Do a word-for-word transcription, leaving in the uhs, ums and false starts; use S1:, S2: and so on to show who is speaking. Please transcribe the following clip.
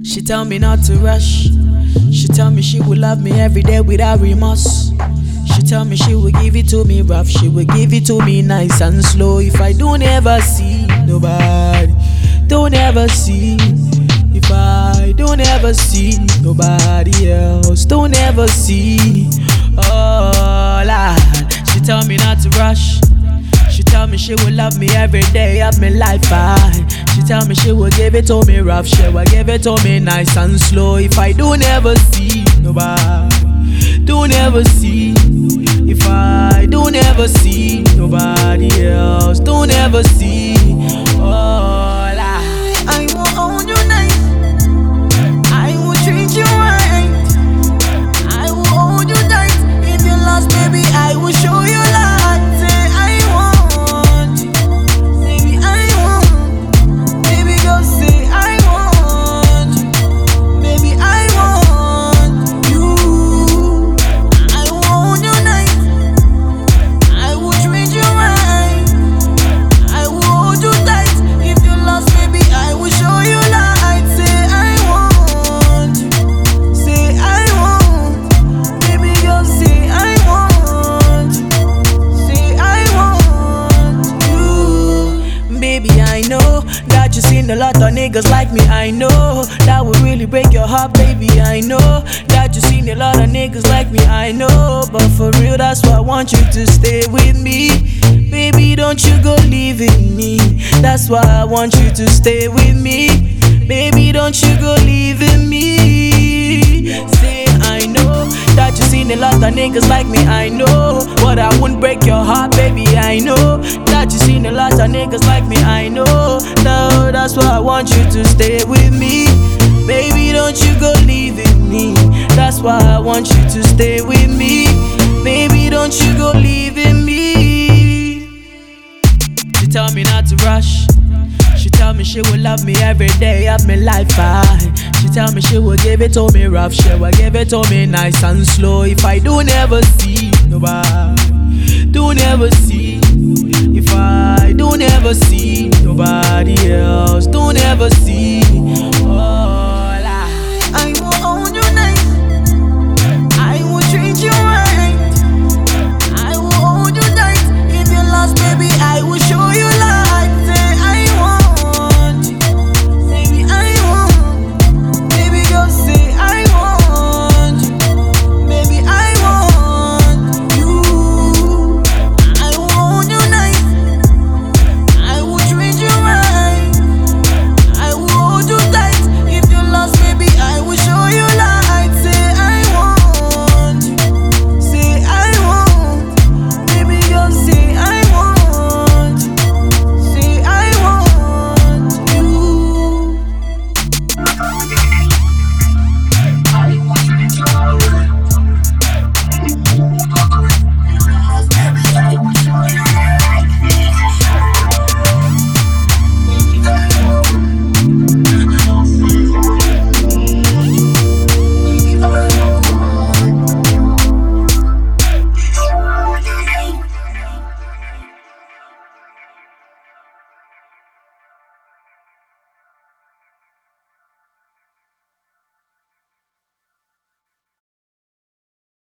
S1: She tell me not to rush. She tell me she will love me every day without remorse. She tell me she will give it to me rough. She will give it to me nice and slow. If I don't ever see nobody, don't ever see. If I don't ever see nobody else, don't ever see. Oh Lord, she tell me not to rush. She tell me she will love me every day of my life. I, she tell me she will give it to me rough. She will give it to me nice and slow. If I don't ever see nobody, don't ever see. If I don't ever see nobody else, don't ever see. Oh, Lord.
S2: I will hold you nice. I will treat you right. I will hold you tight. If you're lost, baby, I will show you light. Say I want you. Baby, I want. Baby, go say I want you. Baby, I want you. I will hold you nice. I will treat you right. I will hold you tight. If you're lost, baby, I will show you light. Say I want you. Say I want. Baby, girl, say I want you. Say I want you.
S1: Baby, I know that you seen a lot of niggas like me. I know that would really break your heart, baby. I know that you seen a lot of niggas like me. I know, but for real, that's why I want you to stay with me. Baby, don't you go leaving me. That's why I want you to stay with me. Baby, don't you go leaving me. Say I know that you seen a lot of niggas like me. I know, but I wouldn't break your heart, baby. I know that you seen a lot of niggas like me. I know, no, that's why I want you to stay with me. Baby, don't you go leaving me. That's why I want you to stay with me. Baby, don't you go leaving me. She tell me not to rush. She tell me she will love me every day of my life. I, she tell me she will give it to me rough. She will give it to me nice and slow. If I don't ever see nobody, don't ever see. If I don't ever see nobody else, don't ever see.